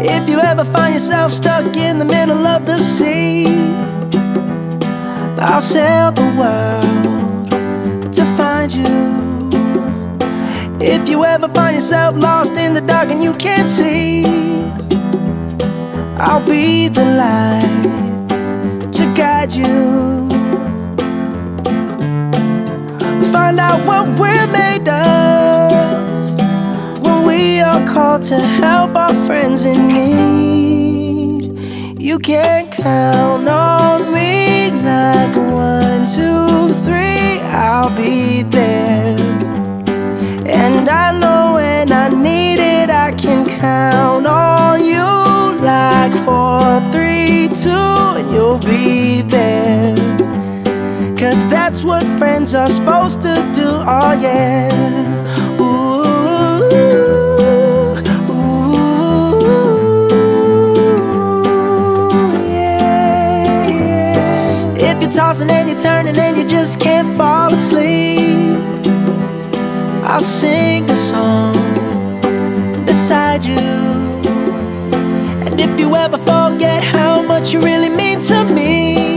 If you ever find yourself stuck in the middle of the sea, I'll sail the world to find you. If you ever find yourself lost in the dark and you can't see, I'll be the light to guide you. Find out what we're made of when we are called to help our friends in need. You can count on me like 1, 2, 3, I'll be there. And I know when I need it, I can count on you like 4, 3, 2, and you'll be there. 'Cause that's what friends are supposed to do, oh yeah. Ooh, ooh, yeah, yeah. If you're tossing and you're turning and you just can't fall asleep, I'll sing a song beside you. And if you ever forget how much you really mean to me,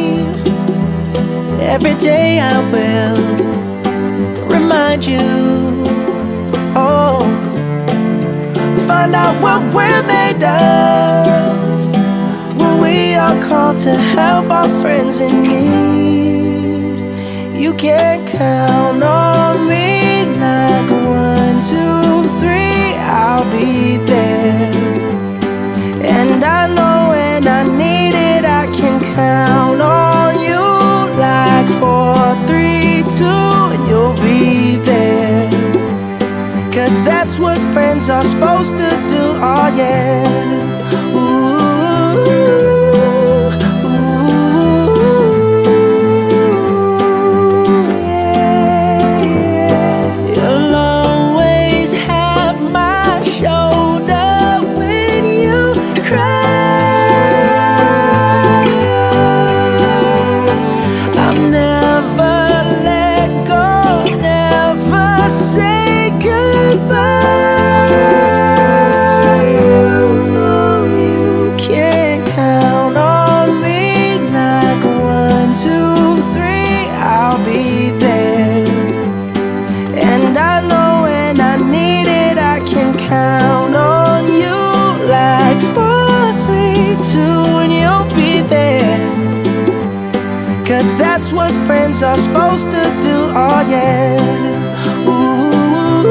every day I will remind you. Oh, find out what we're made of when we are called to help our friends in need. You can count on me like 1, 2, 3, I'll be there. And I know when I need it, I can count on you like 4, 3, 2, and you'll be there. 'Cause that's what friends are supposed to do, oh yeah. Ooh, ooh, yeah, yeah. You'll always have my shoulder when you cry. I'll never let go, never say goodbye. You know you can count on me like 1, 2, 3, I'll be there. And I know when I need it, I can count on you like 4, 3, 2, and you'll be there. 'Cause that's what friends are supposed to do, oh yeah. Ooh,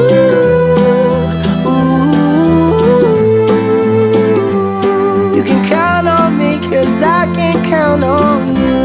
ooh. You can count on me 'cause I can count on you.